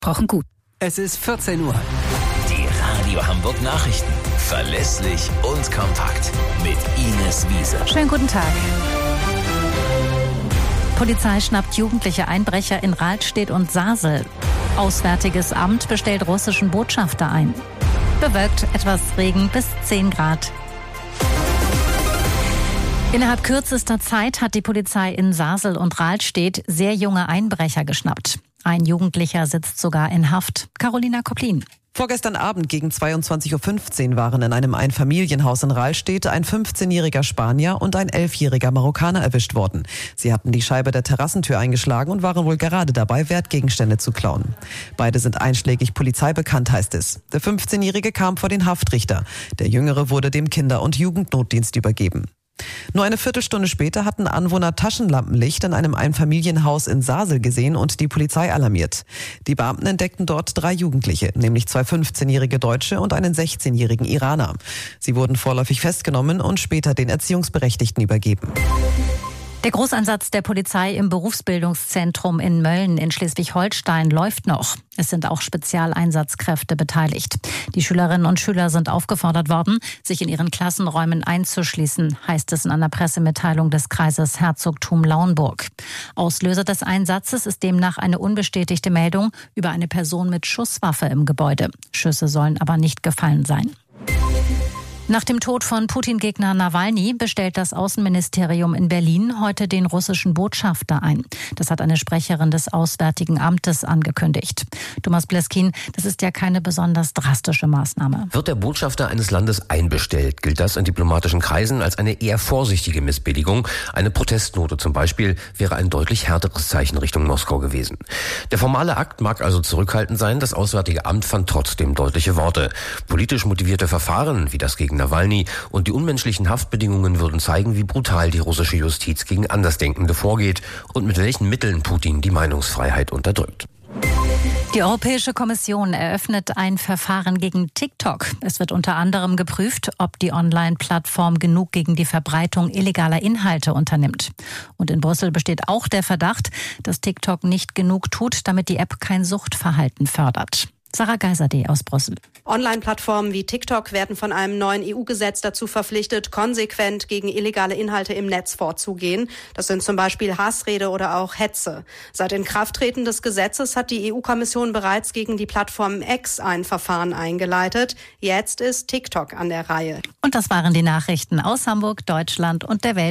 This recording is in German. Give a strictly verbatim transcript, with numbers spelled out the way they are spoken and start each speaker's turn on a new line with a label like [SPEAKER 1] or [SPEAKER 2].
[SPEAKER 1] Brauchen gut. Es ist vierzehn Uhr.
[SPEAKER 2] Die Radio Hamburg Nachrichten. Verlässlich und kompakt. Mit Ines Wiese.
[SPEAKER 3] Schönen guten Tag. Polizei schnappt jugendliche Einbrecher in Rahlstedt und Sasel. Auswärtiges Amt bestellt russischen Botschafter ein. Bewölkt, etwas Regen bis zehn Grad. Innerhalb kürzester Zeit hat die Polizei in Sasel und Rahlstedt sehr junge Einbrecher geschnappt. Ein Jugendlicher sitzt sogar in Haft. Carolina Koplin.
[SPEAKER 4] Vorgestern Abend gegen zweiundzwanzig Uhr fünfzehn waren in einem Einfamilienhaus in Rahlstedt ein fünfzehnjähriger Spanier und ein elfjähriger Marokkaner erwischt worden. Sie hatten die Scheibe der Terrassentür eingeschlagen und waren wohl gerade dabei, Wertgegenstände zu klauen. Beide sind einschlägig Polizei bekannt, heißt es. Der fünfzehnjährige kam vor den Haftrichter. Der Jüngere wurde dem Kinder- und Jugendnotdienst übergeben. Nur eine Viertelstunde später hatten Anwohner Taschenlampenlicht in einem Einfamilienhaus in Sasel gesehen und die Polizei alarmiert. Die Beamten entdeckten dort drei Jugendliche, nämlich zwei fünfzehnjährige Deutsche und einen sechzehnjährigen Iraner. Sie wurden vorläufig festgenommen und später den Erziehungsberechtigten übergeben.
[SPEAKER 3] Der Großeinsatz der Polizei im Berufsbildungszentrum in Mölln in Schleswig-Holstein läuft noch. Es sind auch Spezialeinsatzkräfte beteiligt. Die Schülerinnen und Schüler sind aufgefordert worden, sich in ihren Klassenräumen einzuschließen, heißt es in einer Pressemitteilung des Kreises Herzogtum Lauenburg. Auslöser des Einsatzes ist demnach eine unbestätigte Meldung über eine Person mit Schusswaffe im Gebäude. Schüsse sollen aber nicht gefallen sein. Nach dem Tod von Putin-Gegner Nawalny bestellt das Außenministerium in Berlin heute den russischen Botschafter ein. Das hat eine Sprecherin des Auswärtigen Amtes angekündigt. Thomas Bleskin, das ist ja keine besonders drastische Maßnahme.
[SPEAKER 5] Wird der Botschafter eines Landes einbestellt, gilt das in diplomatischen Kreisen als eine eher vorsichtige Missbilligung. Eine Protestnote zum Beispiel wäre ein deutlich härteres Zeichen Richtung Moskau gewesen. Der formale Akt mag also zurückhaltend sein, das Auswärtige Amt fand trotzdem deutliche Worte. Politisch motivierte Verfahren, wie das gegen Nawalny und die unmenschlichen Haftbedingungen würden zeigen, wie brutal die russische Justiz gegen Andersdenkende vorgeht und mit welchen Mitteln Putin die Meinungsfreiheit unterdrückt.
[SPEAKER 3] Die Europäische Kommission eröffnet ein Verfahren gegen TikTok. Es wird unter anderem geprüft, ob die Online-Plattform genug gegen die Verbreitung illegaler Inhalte unternimmt. Und in Brüssel besteht auch der Verdacht, dass TikTok nicht genug tut, damit die App kein Suchtverhalten fördert. Sarah Geiserde aus Brüssel.
[SPEAKER 6] Online-Plattformen wie TikTok werden von einem neuen E U-Gesetz dazu verpflichtet, konsequent gegen illegale Inhalte im Netz vorzugehen. Das sind zum Beispiel Hassrede oder auch Hetze. Seit Inkrafttreten des Gesetzes hat die E U-Kommission bereits gegen die Plattform X ein Verfahren eingeleitet. Jetzt ist TikTok an der Reihe.
[SPEAKER 3] Und das waren die Nachrichten aus Hamburg, Deutschland und der Welt.